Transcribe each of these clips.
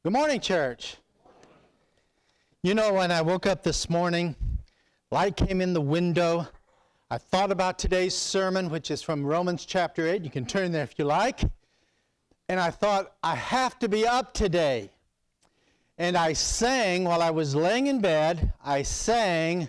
Good morning, church. You know, when I woke up this morning, light came in the window. I thought about today's sermon, which is from Romans chapter 8. You can turn there if you like. And I thought, I have to be up today. And I sang, while I was laying in bed, I sang,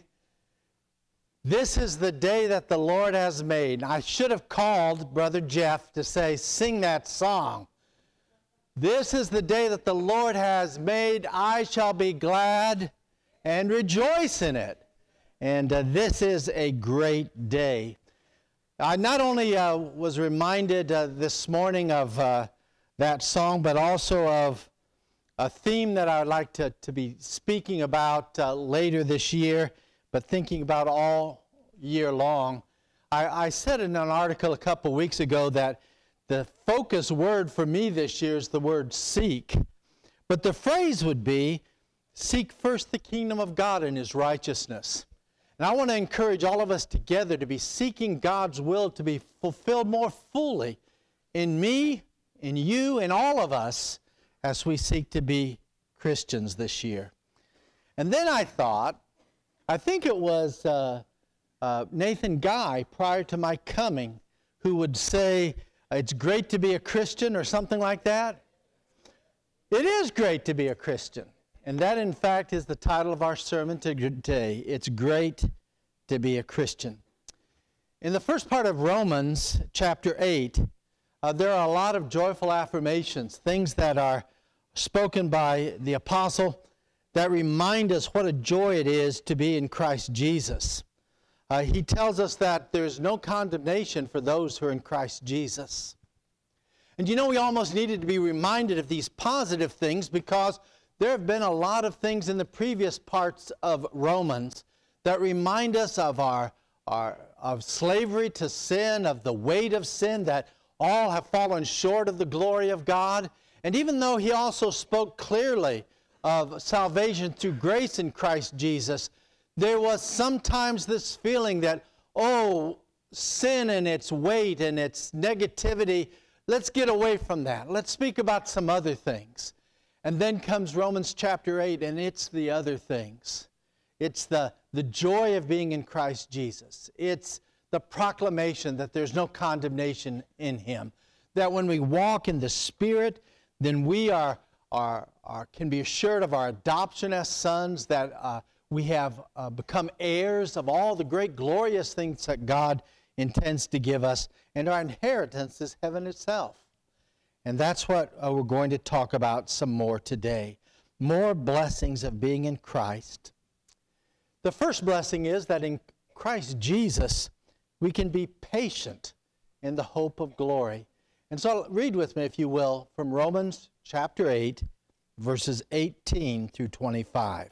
"This is the day that the Lord has made." I should have called Brother Jeff to say, sing that song. This is the day that the Lord has made. I shall be glad and rejoice in it. And this is a great day. I not only was reminded this morning of that song, but also of a theme that I would like to be speaking about later this year, but thinking about all year long. I said in an article a couple weeks ago that the focus word for me this year is the word seek. But the phrase would be, seek first the kingdom of God and His righteousness. And I want to encourage all of us together to be seeking God's will to be fulfilled more fully in me, in you, in all of us as we seek to be Christians this year. And then I think it was Nathan Guy prior to my coming who would say, "It's great to be a Christian," or something like that. It is great to be a Christian. And that, in fact, is the title of our sermon today. It's great to be a Christian. In the first part of Romans chapter 8, there are a lot of joyful affirmations, things that are spoken by the apostle that remind us what a joy it is to be in Christ Jesus. He tells us that there's no condemnation for those who are in Christ Jesus. And you know, we almost needed to be reminded of these positive things because there have been a lot of things in the previous parts of Romans that remind us of of slavery to sin, of the weight of sin, that all have fallen short of the glory of God. And even though he also spoke clearly of salvation through grace in Christ Jesus, there was sometimes this feeling that, oh, sin and its weight and its negativity, let's get away from that. Let's speak about some other things. And then comes Romans chapter 8, and it's the other things. It's the joy of being in Christ Jesus. It's the proclamation that there's no condemnation in Him. That when we walk in the Spirit, then we can be assured of our adoption as sons, that we have become heirs of all the great glorious things that God intends to give us, and our inheritance is heaven itself. And that's what we're going to talk about some more today. More blessings of being in Christ. The first blessing is that in Christ Jesus, we can be patient in the hope of glory. And so read with me, if you will, from Romans chapter 8, verses 18 through 25.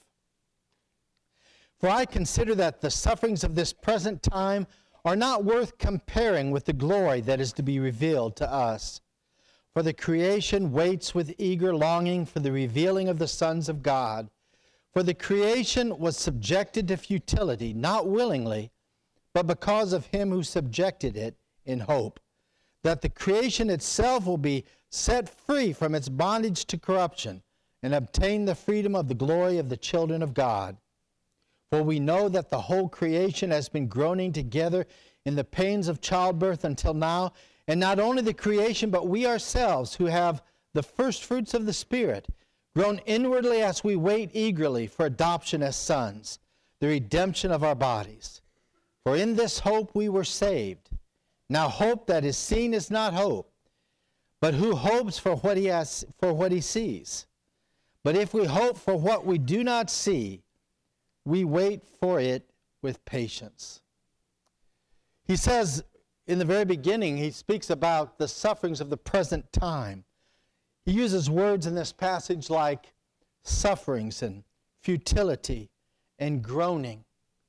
"For I consider that the sufferings of this present time are not worth comparing with the glory that is to be revealed to us. For the creation waits with eager longing for the revealing of the sons of God. For the creation was subjected to futility, not willingly, but because of Him who subjected it in hope, that the creation itself will be set free from its bondage to corruption and obtain the freedom of the glory of the children of God. For we know that the whole creation has been groaning together in the pains of childbirth until now, and not only the creation, but we ourselves who have the first fruits of the Spirit, groan inwardly as we wait eagerly for adoption as sons, the redemption of our bodies. For in this hope we were saved. Now hope that is seen is not hope, but who hopes for what he sees? But if we hope for what we do not see, we wait for it with patience." He says in the very beginning, he speaks about the sufferings of the present time. He uses words in this passage like sufferings and futility and groaning.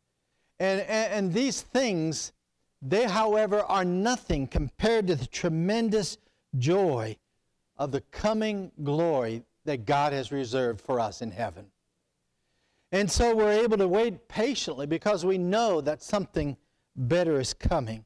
And these things, they, however, are nothing compared to the tremendous joy of the coming glory that God has reserved for us in heaven. And so we're able to wait patiently because we know that something better is coming.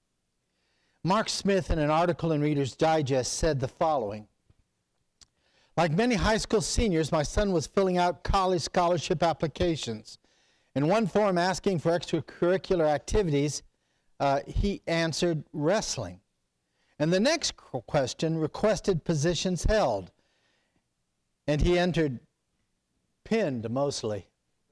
Mark Smith, in an article in Reader's Digest, said the following: Like many high school seniors, my son was filling out college scholarship applications. In one form asking for extracurricular activities, he answered wrestling. And the next question requested positions held. And he entered pinned mostly.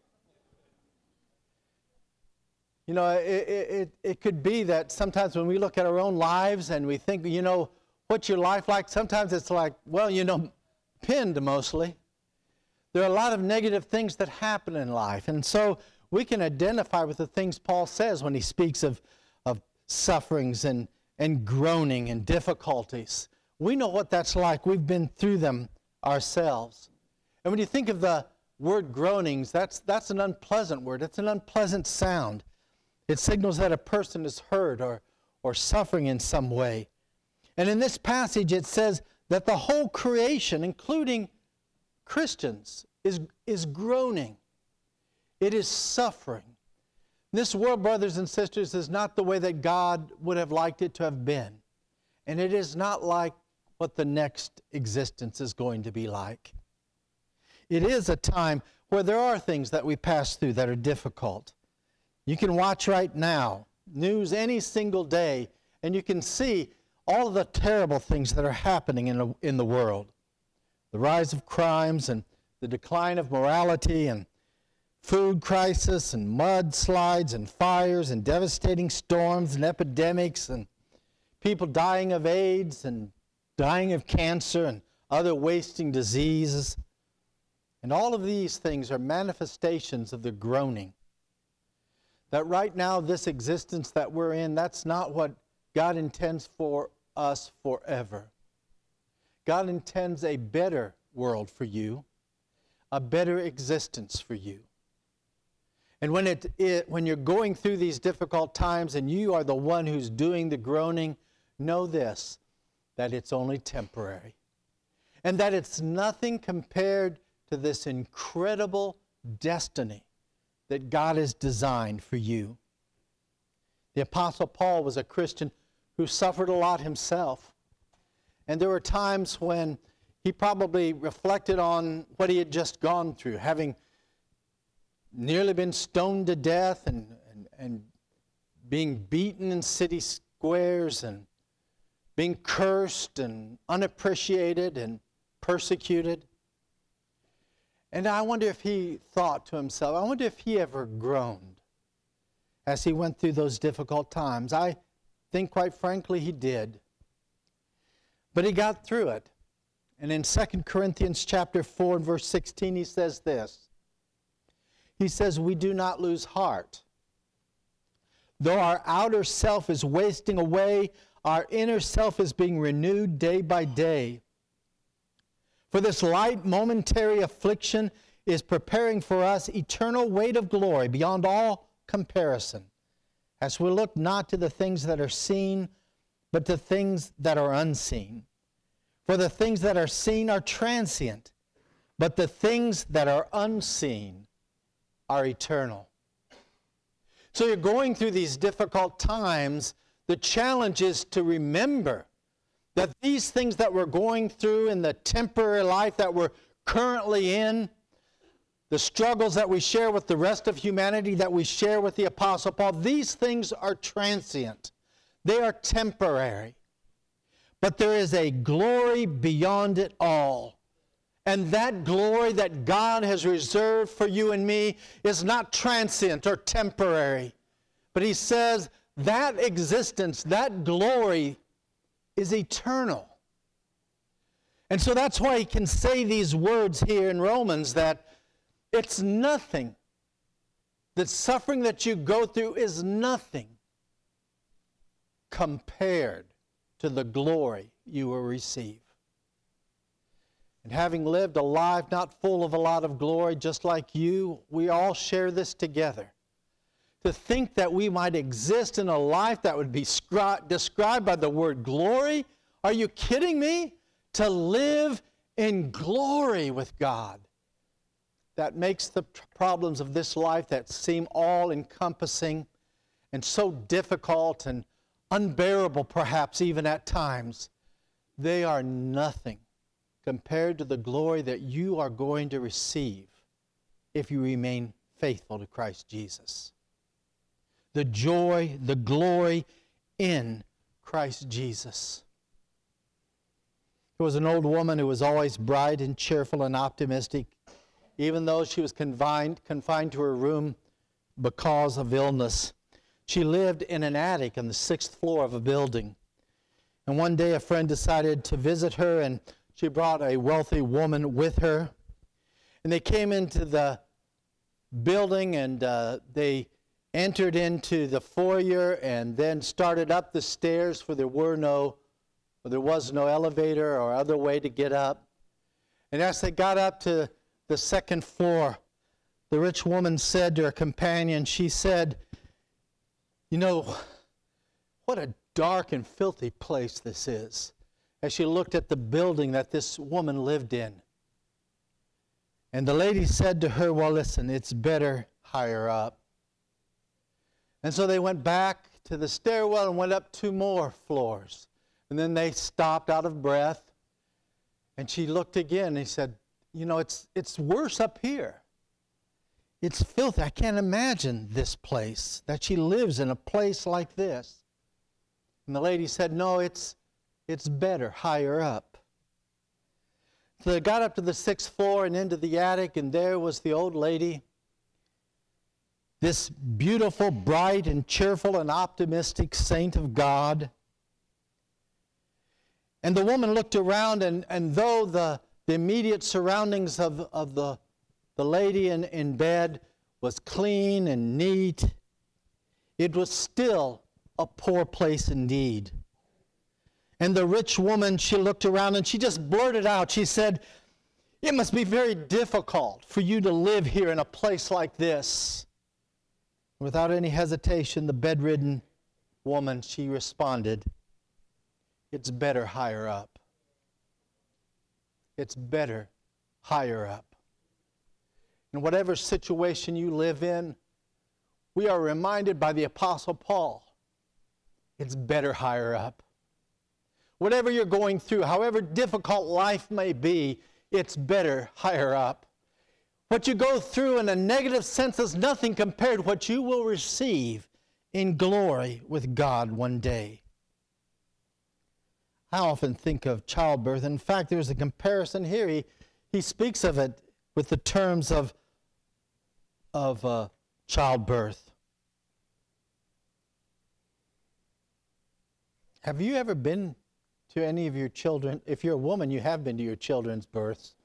You know, it could be that sometimes when we look at our own lives and we think, you know, what's your life like? Sometimes it's like, well, you know, pinned mostly. There are a lot of negative things that happen in life. And so we can identify with the things Paul says when he speaks of sufferings and groaning and difficulties. We know what that's like. We've been through them ourselves. And when you think of the word groanings, that's an unpleasant word. It's an unpleasant sound. It signals that a person is hurt or suffering in some way. And in this passage it says that the whole creation, including Christians, is groaning. It is suffering. This world, brothers and sisters, is not the way that God would have liked it to have been. And it is not like what the next existence is going to be like. It is a time where there are things that we pass through that are difficult. You can watch right now, news any single day, and you can see all of the terrible things that are happening in the world. The rise of crimes and the decline of morality and food crisis and mudslides and fires and devastating storms and epidemics and people dying of AIDS and dying of cancer and other wasting diseases. And all of these things are manifestations of the groaning. That right now, this existence that we're in, that's not what God intends for us forever. God intends a better world for you, a better existence for you. And when you're going through these difficult times and you are the one who's doing the groaning, know this, that it's only temporary. And that it's nothing compared to this incredible destiny that God has designed for you. The Apostle Paul was a Christian who suffered a lot himself. And there were times when he probably reflected on what he had just gone through, having nearly been stoned to death and being beaten in city squares and being cursed and unappreciated and persecuted. And I wonder if he thought to himself, I wonder if he ever groaned as he went through those difficult times. I think, quite frankly, he did. But he got through it. And in 2 Corinthians chapter 4 and verse 16, he says this. He says, we do not lose heart. Though our outer self is wasting away, our inner self is being renewed day by day. For this light momentary affliction is preparing for us eternal weight of glory beyond all comparison, as we look not to the things that are seen, but to things that are unseen. For the things that are seen are transient, but the things that are unseen are eternal. So you're going through these difficult times. The challenge is to remember that these things that we're going through in the temporary life that we're currently in, the struggles that we share with the rest of humanity, that we share with the Apostle Paul, these things are transient. They are temporary. But there is a glory beyond it all. And that glory that God has reserved for you and me is not transient or temporary. But he says that existence, that glory is eternal. And so that's why he can say these words here in Romans, that it's nothing. The suffering that you go through is nothing compared to the glory you will receive. And having lived a life not full of a lot of glory, just like you, we all share this together. To think that we might exist in a life that would be described by the word glory? Are you kidding me? To live in glory with God. That makes the problems of this life that seem all-encompassing and so difficult and unbearable perhaps even at times, they are nothing compared to the glory that you are going to receive if you remain faithful to Christ Jesus. The joy, the glory in Christ Jesus. There was an old woman who was always bright and cheerful and optimistic, even though she was confined to her room because of illness. She lived in an attic on the 6th floor of a building. And one day a friend decided to visit her, and she brought a wealthy woman with her. And they came into the building, and they entered into the foyer and then started up the stairs, for there was no elevator or other way to get up. And as they got up to the 2nd floor, the rich woman said to her companion, she said, "You know, what a dark and filthy place this is," as she looked at the building that this woman lived in. And the lady said to her, "Well, listen, it's better higher up." And so they went back to the stairwell and went up 2 more floors. And then they stopped out of breath. And she looked again and he said, "You know, it's worse up here. It's filthy. I can't imagine this place, that she lives in a place like this." And the lady said, "No, it's better higher up." So they got up to the 6th floor and into the attic, and there was the old lady, this beautiful, bright, and cheerful and optimistic saint of God. And the woman looked around, and though the immediate surroundings of the lady in bed was clean and neat, it was still a poor place indeed. And the rich woman, she looked around and she just blurted out, she said, "It must be very difficult for you to live here in a place like this." Without any hesitation, the bedridden woman, she responded, "It's better higher up. It's better higher up." In whatever situation you live in, we are reminded by the Apostle Paul, it's better higher up. Whatever you're going through, however difficult life may be, it's better higher up. What you go through in a negative sense is nothing compared to what you will receive in glory with God one day. I often think of childbirth. In fact, there's a comparison here. He speaks of it with the terms of childbirth. Have you ever been to any of your children? If you're a woman, you have been to your children's births.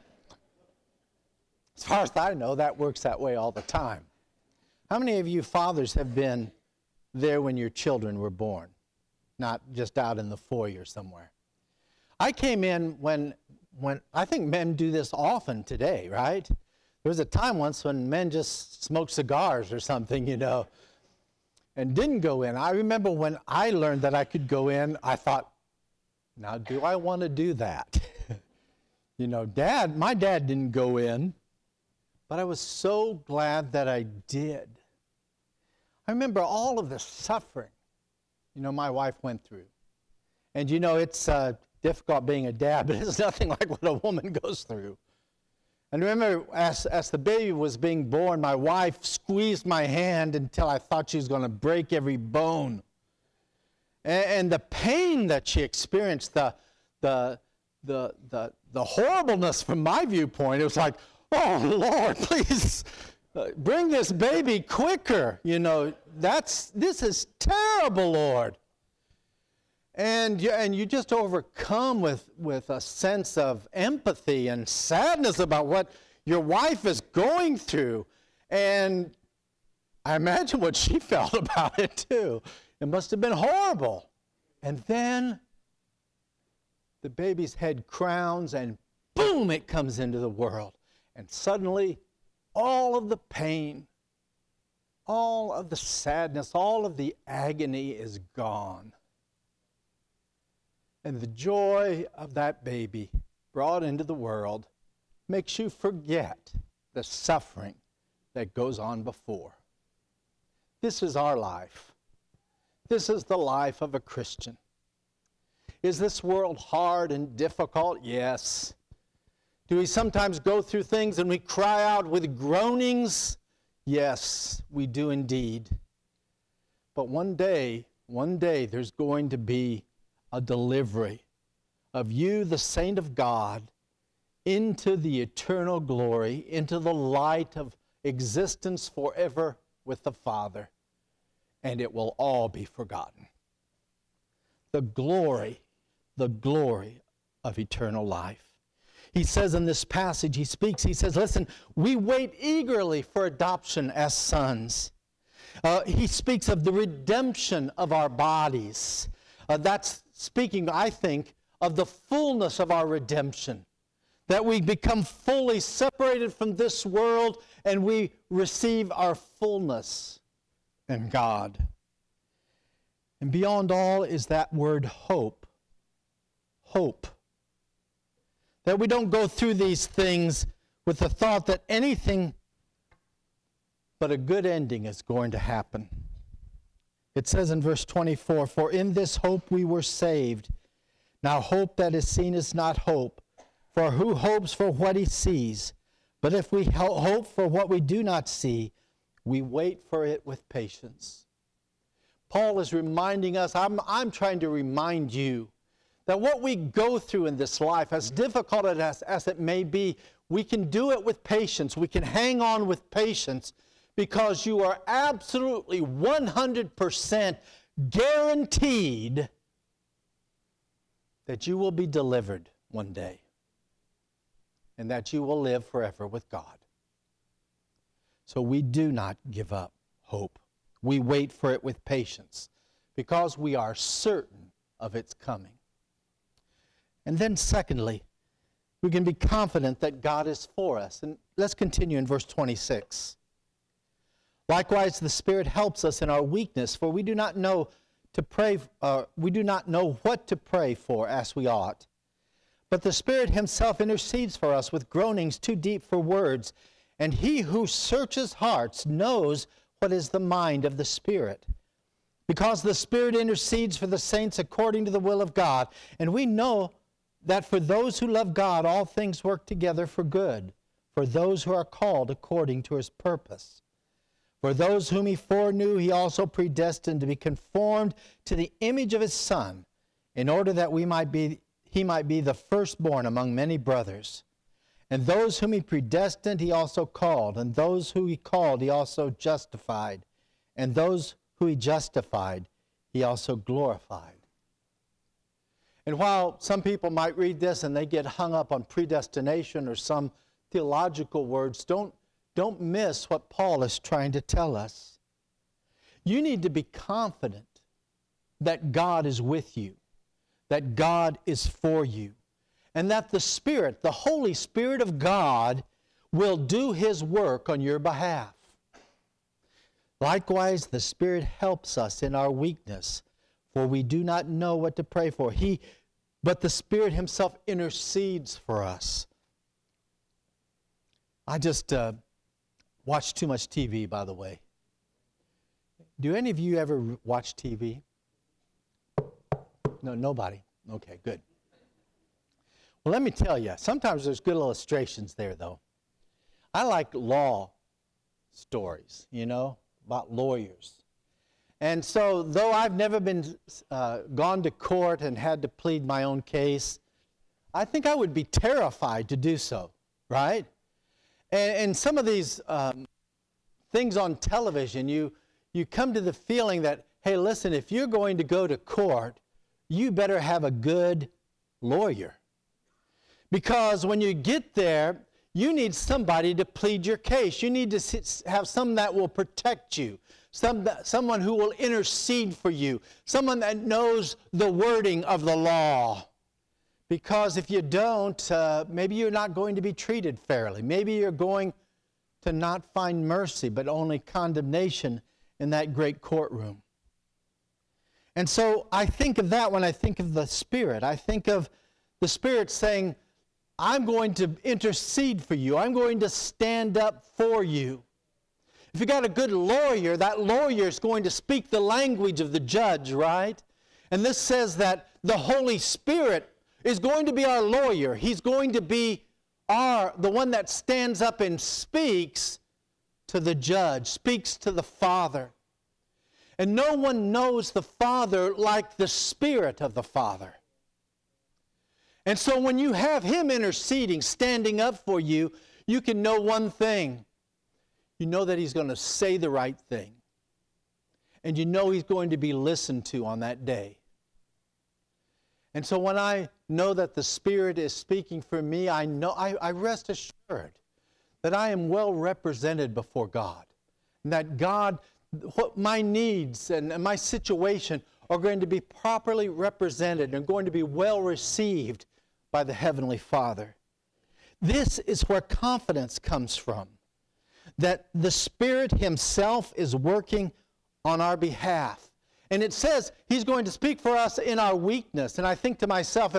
As far as I know, that works that way all the time. How many of you fathers have been there when your children were born? Not just out in the foyer somewhere. I came in when I think men do this often today, right? There was a time once when men just smoked cigars or something, you know, and didn't go in. I remember when I learned that I could go in, I thought, now do I want to do that? You know, my dad didn't go in, but I was so glad that I did. I remember all of the suffering, you know, my wife went through. And you know, it's difficult being a dad, but it's nothing like what a woman goes through. And remember, as the baby was being born, my wife squeezed my hand until I thought she was going to break every bone. And the pain that she experienced, the horribleness from my viewpoint, it was like, "Oh, Lord, please bring this baby quicker. You know, this is terrible, Lord." And you just overcome with a sense of empathy and sadness about what your wife is going through. And I imagine what she felt about it too. It must have been horrible. And then the baby's head crowns and boom, it comes into the world. And suddenly, all of the pain, all of the sadness, all of the agony is gone. And the joy of that baby brought into the world makes you forget the suffering that goes on before. This is our life. This is the life of a Christian. Is this world hard and difficult? Yes. Do we sometimes go through things and we cry out with groanings? Yes, we do indeed. But one day, there's going to be a delivery of you, the saint of God, into the eternal glory, into the light of existence forever with the Father, and it will all be forgotten. The glory of eternal life. He says in this passage, he says, listen, we wait eagerly for adoption as sons. He speaks of the redemption of our bodies. That's speaking, I think, of the fullness of our redemption. That we become fully separated from this world and we receive our fullness in God. And beyond all is that word hope. Hope. That we don't go through these things with the thought that anything but a good ending is going to happen. It says in verse 24, for in this hope we were saved. Now hope that is seen is not hope. For who hopes for what he sees? But if we hope for what we do not see, we wait for it with patience. Paul is reminding us, I'm trying to remind you, that what we go through in this life, as difficult as it may be, we can do it with patience. We can hang on with patience because you are absolutely 100% guaranteed that you will be delivered one day and that you will live forever with God. So we do not give up hope. We wait for it with patience because we are certain of its coming. And then secondly, we can be confident that God is for us. And let's continue in verse 26. Likewise, the Spirit helps us in our weakness, for we do not know what to pray for as we ought. But the Spirit Himself intercedes for us with groanings too deep for words, and He who searches hearts knows what is the mind of the Spirit, because the Spirit intercedes for the saints according to the will of God. And we know that for those who love God, all things work together for good, for those who are called according to His purpose. For those whom He foreknew, He also predestined to be conformed to the image of His Son, in order that He might be the firstborn among many brothers. And those whom He predestined, He also called. And those who He called, He also justified. And those who He justified, He also glorified. And while some people might read this and they get hung up on predestination or some theological words, don't miss what Paul is trying to tell us. You need to be confident that God is with you, that God is for you, and that the Spirit, the Holy Spirit of God, will do His work on your behalf. Likewise, the Spirit helps us in our weakness, for we do not know what to pray for. But the Spirit Himself intercedes for us. I just watch too much TV, by the way. Do any of you ever watch TV? No, nobody. Okay, good. Well, let me tell you, sometimes there's good illustrations there, though. I like law stories, about lawyers. And so, though I've never been gone to court and had to plead my own case, I think I would be terrified to do so, right? And some of these things on television, you come to the feeling that, hey, listen, if you're going to go to court, you better have a good lawyer. Because when you get there, you need somebody to plead your case. You need to have someone that will protect you. Someone who will intercede for you. Someone that knows the wording of the law. Because if you don't, maybe you're not going to be treated fairly. Maybe you're going to not find mercy, but only condemnation in that great courtroom. And so I think of that when I think of the Spirit. I think of the Spirit saying, I'm going to intercede for you. I'm going to stand up for you. If you got a good lawyer, that lawyer is going to speak the language of the judge, right? And this says that the Holy Spirit is going to be our lawyer. He's going to be the one that stands up and speaks to the judge, speaks to the Father. And no one knows the Father like the Spirit of the Father. And so when you have Him interceding, standing up for you, you can know one thing. You know that He's going to say the right thing. And you know He's going to be listened to on that day. And so when I know that the Spirit is speaking for me, I rest assured that I am well represented before God. And that God, what my needs and my situation are going to be properly represented and going to be well received by the Heavenly Father. This is where confidence comes from. That the Spirit Himself is working on our behalf. And it says He's going to speak for us in our weakness. And I think to myself,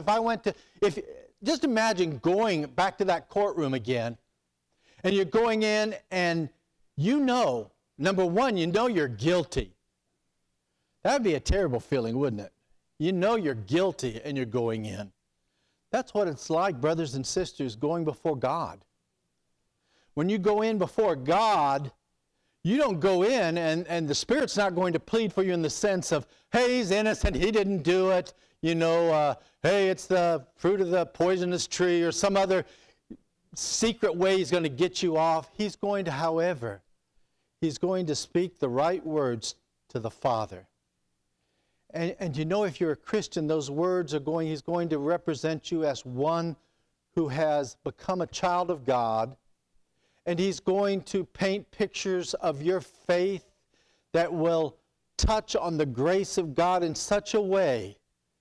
just imagine going back to that courtroom again, and you're going in and you know, number one, you know you're guilty. That would be a terrible feeling, wouldn't it? You know you're guilty and you're going in. That's what it's like, brothers and sisters, going before God. When you go in before God, you don't go in and the Spirit's not going to plead for you in the sense of, hey, he's innocent, he didn't do it. Hey, it's the fruit of the poisonous tree, or some other secret way he's going to get you off. He's going to, however, he's going to speak the right words to the Father. And if you're a Christian, those words he's going to represent you as one who has become a child of God. And He's going to paint pictures of your faith that will touch on the grace of God in such a way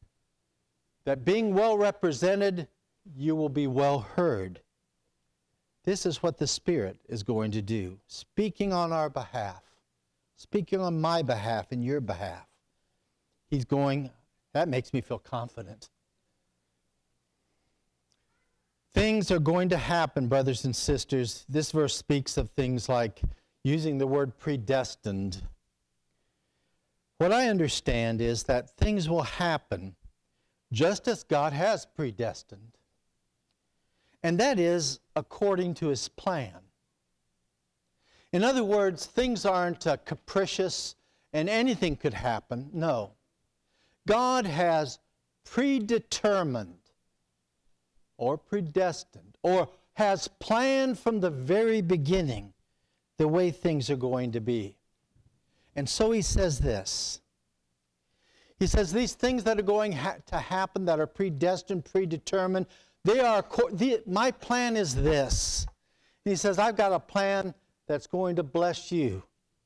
that being well represented, you will be well heard. This is what the Spirit is going to do, speaking on our behalf, speaking on my behalf and your behalf. That makes me feel confident. Things are going to happen, brothers and sisters. This verse speaks of things like using the word predestined. What I understand is that things will happen just as God has predestined. And that is according to His plan. In other words, things aren't capricious and anything could happen. No. God has predetermined or predestined or has planned from the very beginning the way things are going to be. And so He says this. He says these things that are going to happen, that are predestined, predetermined, my plan is this. And He says, I've got a plan that's going to bless you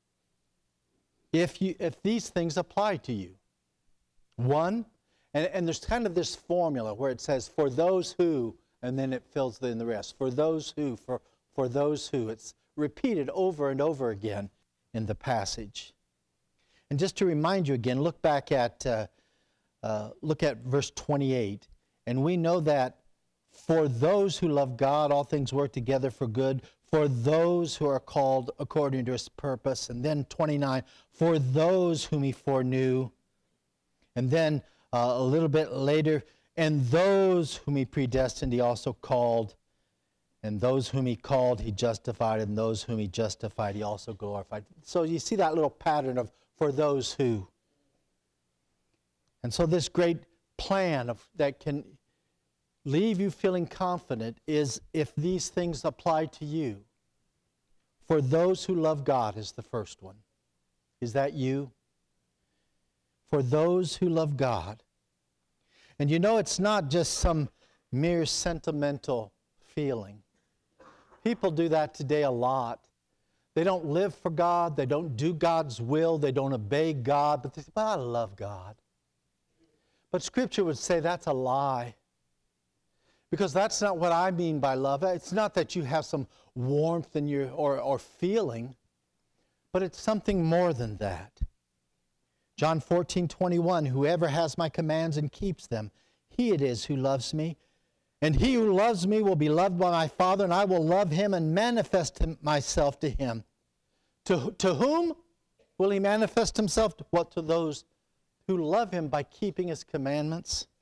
if these things apply to you. One, and there's kind of this formula where it says, for those who, and then it fills in the rest. For those who, for those who. It's repeated over and over again in the passage. And just to remind you again, look at verse 28. And we know that for those who love God, all things work together for good, for those who are called according to His purpose. And then 29, for those whom He foreknew. And then a little bit later, and those whom He predestined, He also called. And those whom He called, He justified. And those whom He justified, He also glorified. So you see that little pattern of for those who. And so this great plan that can leave you feeling confident is if these things apply to you. For those who love God is the first one. Is that you? For those who love God. And it's not just some mere sentimental feeling. People do that today a lot. They don't live for God. They don't do God's will. They don't obey God. But they say, well, I love God. But Scripture would say that's a lie. Because that's not what I mean by love. It's not that you have some warmth in your or feeling, but it's something more than that. John 14:21, whoever has my commands and keeps them, he it is who loves me. And he who loves me will be loved by my Father, and I will love him and manifest myself to him. To whom will He manifest Himself? What, to those who love Him by keeping His commandments?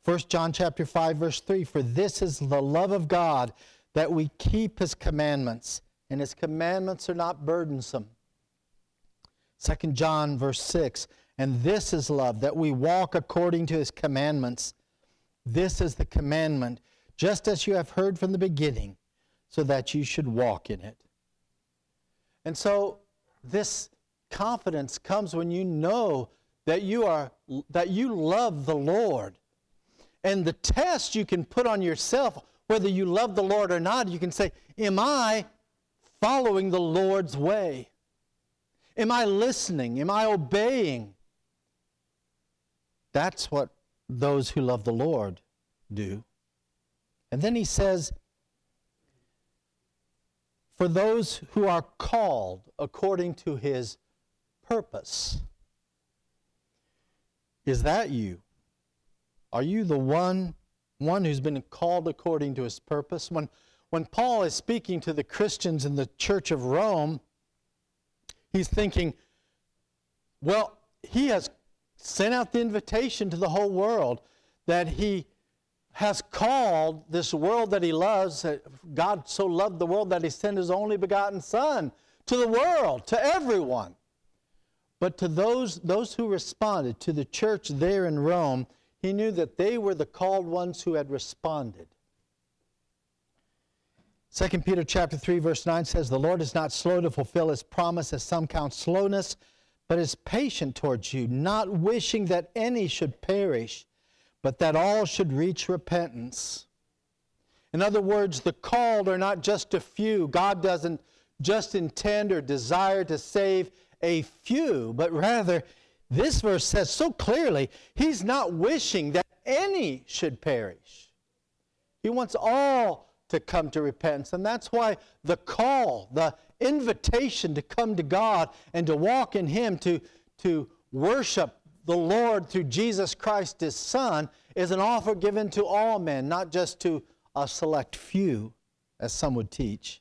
1 John chapter 5, verse 3, for this is the love of God, that we keep his commandments, and his commandments are not burdensome. 2 John verse 6, and this is love, that we walk according to his commandments. This is the commandment, just as you have heard from the beginning, so that you should walk in it. And so this confidence comes when you know that you love the Lord. And the test you can put on yourself, whether you love the Lord or not, you can say, am I following the Lord's way? Am I listening? Am I obeying? That's what those who love the Lord do. And then he says, for those who are called according to his purpose. Is that you? Are you the one who's been called according to his purpose? When Paul is speaking to the Christians in the church of Rome, he's thinking, well, he has sent out the invitation to the whole world that he has called this world that he loves. God so loved the world that he sent his only begotten Son to the world, to everyone. But to those who responded, to the church there in Rome, he knew that they were the called ones who had responded. 2 Peter chapter 3, verse 9 says, the Lord is not slow to fulfill his promise, as some count slowness, but is patient towards you, not wishing that any should perish, but that all should reach repentance. In other words, the called are not just a few. God doesn't just intend or desire to save a few, but rather, this verse says so clearly, he's not wishing that any should perish. He wants all to come to repentance. And that's why the call, the invitation to come to God and to walk in him, to worship the Lord through Jesus Christ, his Son, is an offer given to all men, not just to a select few, as some would teach.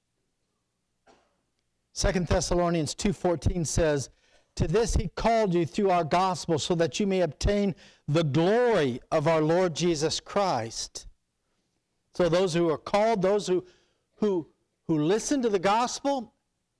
2 Thessalonians 2:14 says, to this he called you through our gospel, so that you may obtain the glory of our Lord Jesus Christ. So those who are called, those who listen to the gospel,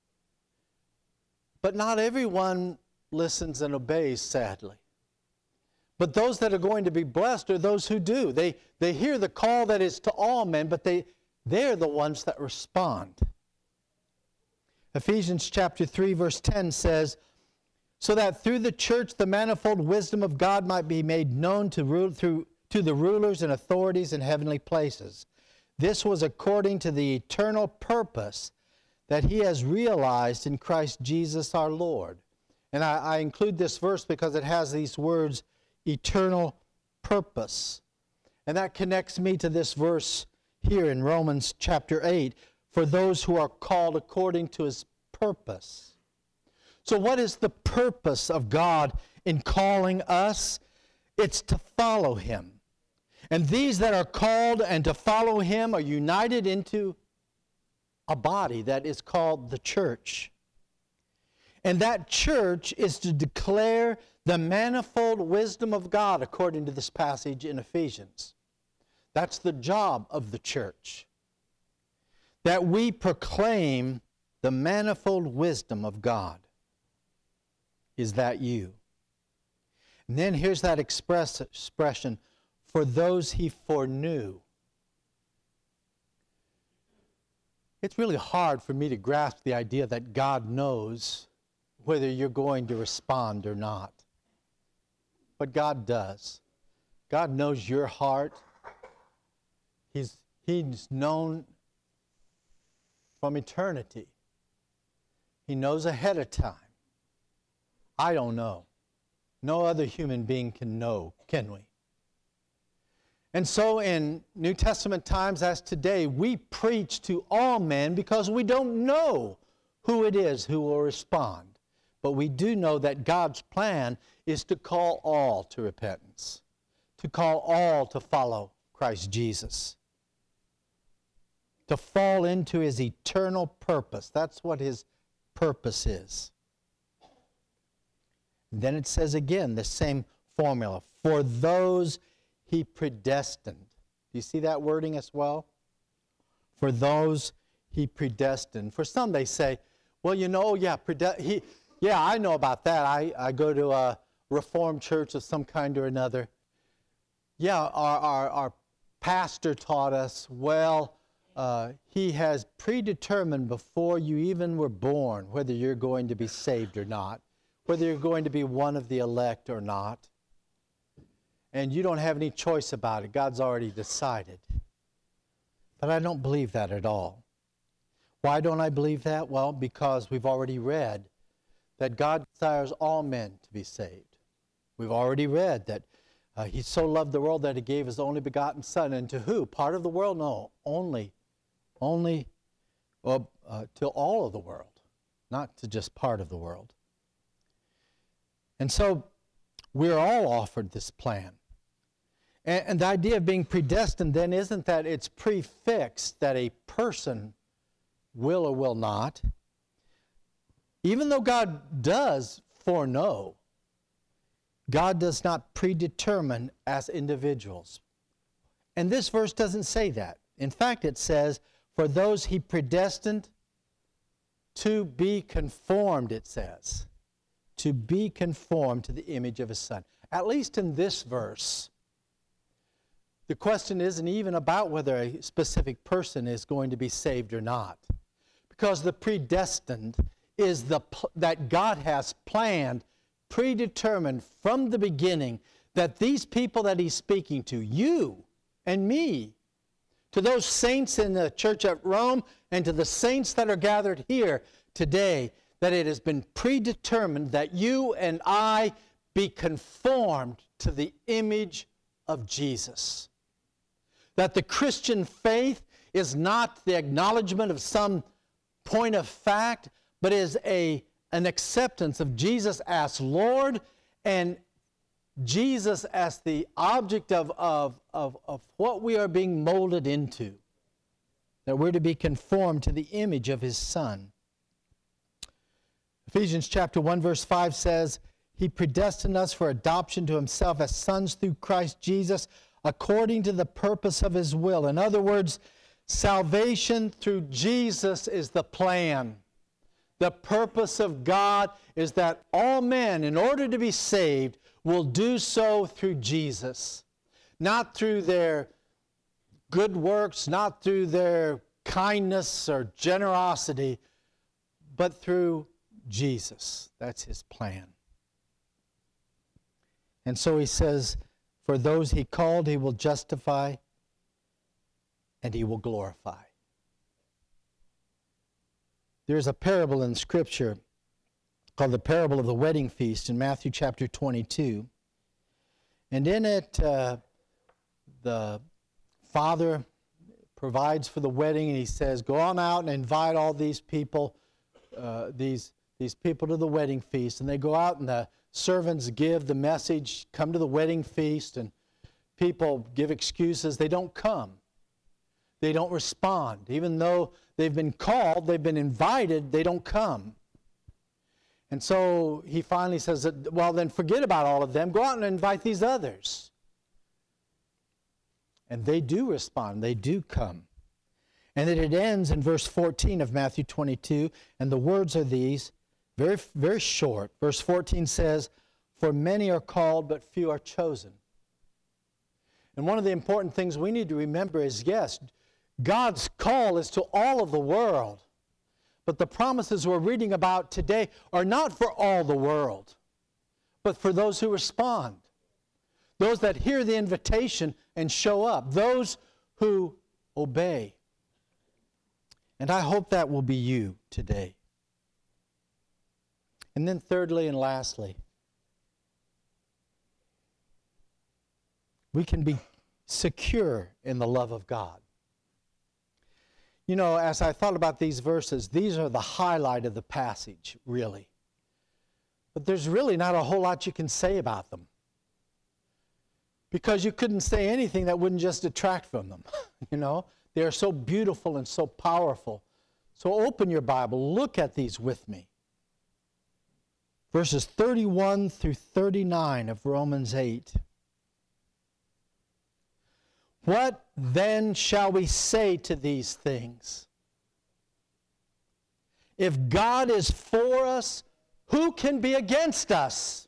but not everyone listens and obeys, sadly. But those that are going to be blessed are those who do. They hear the call that is to all men, but they're the ones that respond. Ephesians chapter 3, verse 10 says, so that through the church the manifold wisdom of God might be made known to the rulers and authorities in heavenly places. This was according to the eternal purpose that he has realized in Christ Jesus our Lord. And I include this verse because it has these words, eternal purpose. And that connects me to this verse here in Romans chapter 8, for those who are called according to his purpose. So what is the purpose of God in calling us? It's to follow him. And these that are called and to follow him are united into a body that is called the church. And that church is to declare the manifold wisdom of God, according to this passage in Ephesians. That's the job of the church. That we proclaim the manifold wisdom of God. Is that you? And then here's that expression, for those he foreknew. It's really hard for me to grasp the idea that God knows whether you're going to respond or not. But God does. God knows your heart. He's known from eternity. He knows ahead of time. I don't know. No other human being can know, can we? And so in New Testament times as today, we preach to all men because we don't know who it is who will respond. But we do know that God's plan is to call all to repentance, to call all to follow Christ Jesus, to fall into his eternal purpose. That's what his purpose is. Then it says again, the same formula, for those he predestined. Do you see that wording as well? For those he predestined. For some they say, well, you know, yeah, I know about that. I go to a Reformed church of some kind or another. Yeah, our pastor taught us, well, he has predetermined before you even were born whether you're going to be saved or not, whether you're going to be one of the elect or not. And you don't have any choice about it. God's already decided. But I don't believe that at all. Why don't I believe that? Well, because we've already read that God desires all men to be saved. We've already read that he so loved the world that he gave his only begotten Son. And to who? Part of the world? No, only to all of the world, not to just part of the world. And so we're all offered this plan. And the idea of being predestined then isn't that it's prefixed that a person will or will not. Even though God does foreknow, God does not predetermine as individuals. And this verse doesn't say that. In fact, it says, for those he predestined to be conformed, it says. To be conformed to the image of his Son. At least in this verse, the question isn't even about whether a specific person is going to be saved or not. Because the predestined is that God has planned, predetermined from the beginning, that these people that he's speaking to, you and me, to those saints in the church at Rome and to the saints that are gathered here today, that it has been predetermined that you and I be conformed to the image of Jesus. That the Christian faith is not the acknowledgement of some point of fact, but is an acceptance of Jesus as Lord and Jesus as the object of what we are being molded into. That we're to be conformed to the image of his Son. Ephesians chapter 1 verse 5 says, he predestined us for adoption to himself as sons through Christ Jesus, according to the purpose of his will. In other words, salvation through Jesus is the plan. The purpose of God is that all men, in order to be saved, will do so through Jesus. Not through their good works, not through their kindness or generosity, but through Jesus. That's his plan. And so he says, for those he called, he will justify and he will glorify. There's a parable in Scripture called the parable of the wedding feast in Matthew chapter 22. And in it, the father provides for the wedding, and he says, go on out and invite all these people, these people to the wedding feast. And they go out, and the servants give the message, come to the wedding feast, and people give excuses. They don't come. They don't respond. Even though they've been called, they've been invited, they don't come. And so he finally says, well, then forget about all of them. Go out and invite these others. And they do respond. They do come. And then it ends in verse 14 of Matthew 22. And the words are these, very, very short. Verse 14 says, for many are called, but few are chosen. And one of the important things we need to remember is, yes, God's call is to all of the world. But the promises we're reading about today are not for all the world, but for those who respond. Those that hear the invitation and show up. Those who obey. And I hope that will be you today. And then thirdly and lastly, we can be secure in the love of God. You know, as I thought about these verses, these are the highlight of the passage, really. But there's really not a whole lot you can say about them. Because you couldn't say anything that wouldn't just detract from them. You know, they are so beautiful and so powerful. So open your Bible, look at these with me. Verses 31 through 39 of Romans 8. What then shall we say to these things? If God is for us, who can be against us?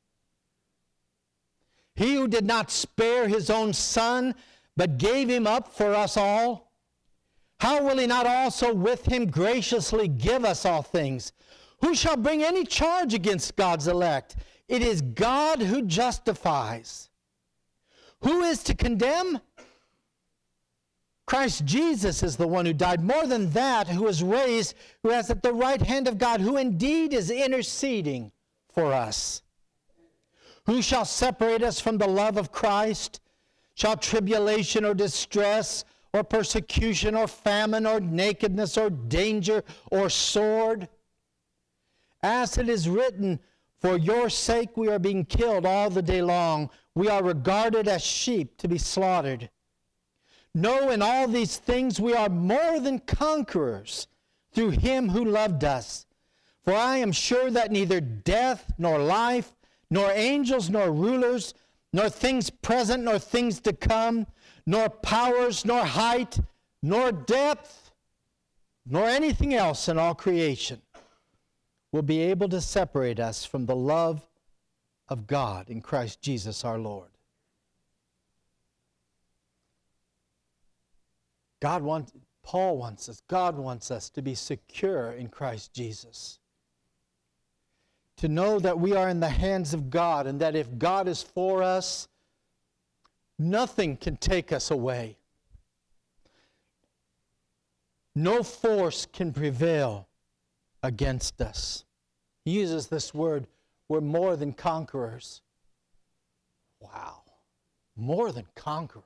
He who did not spare his own Son, but gave him up for us all, how will he not also with him graciously give us all things? Who shall bring any charge against God's elect? It is God who justifies. Who is to condemn? Christ Jesus is the one who died. More than that, who is raised, who is at the right hand of God, who indeed is interceding for us. Who shall separate us from the love of Christ? Shall tribulation or distress or persecution or famine or nakedness or danger or sword? As it is written, for your sake we are being killed all the day long. We are regarded as sheep to be slaughtered. No, in all these things we are more than conquerors through him who loved us. For I am sure that neither death nor life, nor angels nor rulers, nor things present nor things to come, nor powers, nor height, nor depth, nor anything else in all creation will be able to separate us from the love of God in Christ Jesus our Lord. God wants us to be secure in Christ Jesus. To know that we are in the hands of God, and that if God is for us, nothing can take us away. No force can prevail against us. He uses this word, we're more than conquerors. Wow, more than conquerors.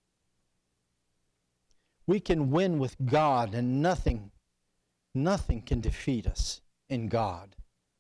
We can win with God, and nothing can defeat us in God.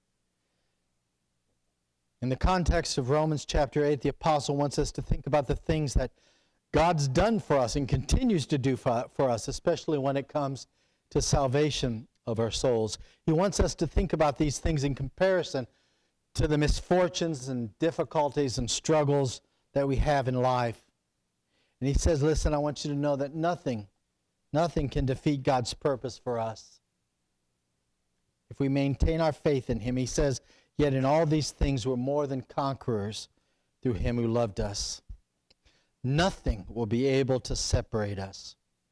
In the context of Romans chapter 8, the apostle wants us to think about the things that God's done for us and continues to do for us, especially when it comes to salvation of our souls. He wants us to think about these things in comparison to the misfortunes and difficulties and struggles that we have in life. And he says, listen, I want you to know that nothing can defeat God's purpose for us. If we maintain our faith in him, he says, yet in all these things we're more than conquerors through him who loved us. Nothing will be able to separate us.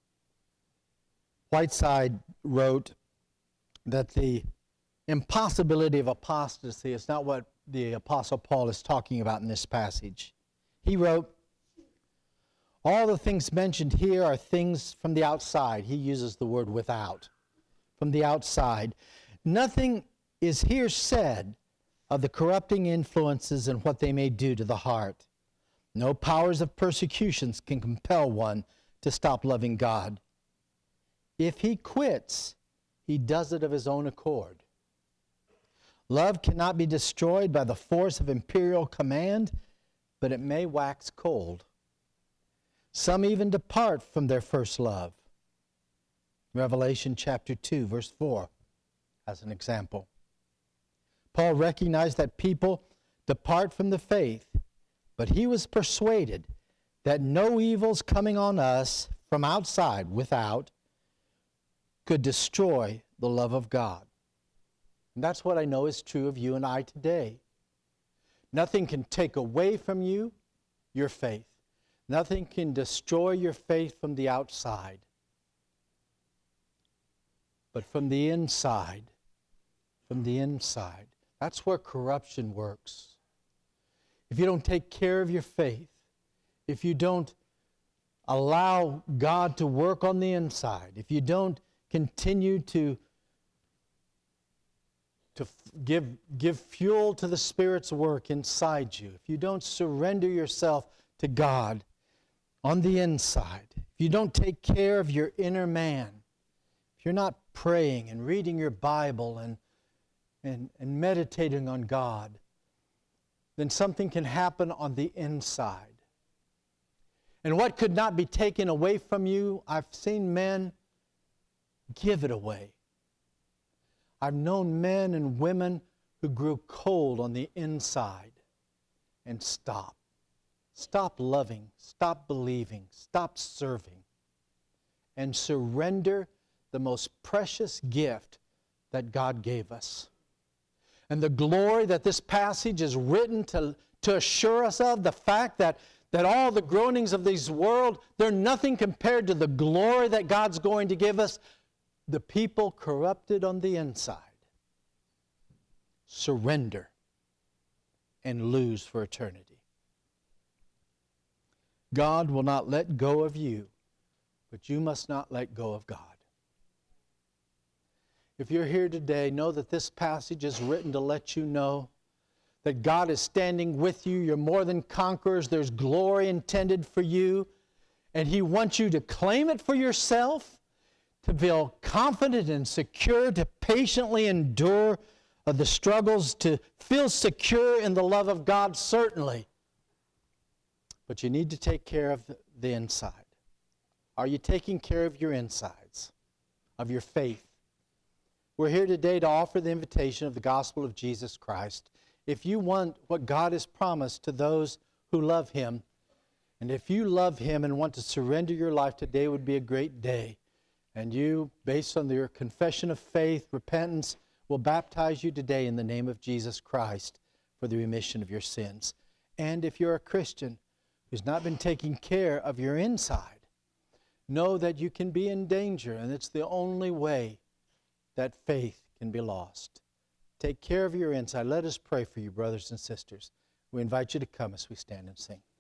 Whiteside wrote that the impossibility of apostasy is not what the Apostle Paul is talking about in this passage. He wrote, all the things mentioned here are things from the outside. He uses the word without. From the outside. Nothing is here said of the corrupting influences and what they may do to the heart. No powers of persecutions can compel one to stop loving God. If he quits, he does it of his own accord. Love cannot be destroyed by the force of imperial command, but it may wax cold. Some even depart from their first love. Revelation chapter 2, verse 4, as an example. Paul recognized that people depart from the faith, but he was persuaded that no evils coming on us from outside, without, could destroy the love of God. And that's what I know is true of you and I today. Nothing can take away from you your faith. Nothing can destroy your faith from the outside. But from the inside, that's where corruption works. If you don't take care of your faith, if you don't allow God to work on the inside, if you don't continue to give fuel to the Spirit's work inside you, if you don't surrender yourself to God on the inside, if you don't take care of your inner man, if you're not praying and reading your Bible and meditating on God, then something can happen on the inside. And what could not be taken away from you, I've seen men give it away. I've known men and women who grew cold on the inside and stopped. Stop loving, stop believing, stop serving, and surrender the most precious gift that God gave us. And the glory that this passage is written to assure us of, the fact that all the groanings of this world, they're nothing compared to the glory that God's going to give us. The people corrupted on the inside surrender and lose for eternity. God will not let go of you, but you must not let go of God. If you're here today, know that this passage is written to let you know that God is standing with you. You're more than conquerors. There's glory intended for you. And He wants you to claim it for yourself, to feel confident and secure, to patiently endure the struggles, to feel secure in the love of God, certainly. But you need to take care of the inside. Are you taking care of your insides, of your faith? We're here today to offer the invitation of the gospel of Jesus Christ. If you want what God has promised to those who love Him, and if you love Him and want to surrender your life, today would be a great day. And you, based on your confession of faith, repentance, will baptize you today in the name of Jesus Christ for the remission of your sins. And if you're a Christian who's not been taking care of your inside, know that you can be in danger, and it's the only way that faith can be lost. Take care of your inside. Let us pray for you, brothers and sisters. We invite you to come as we stand and sing.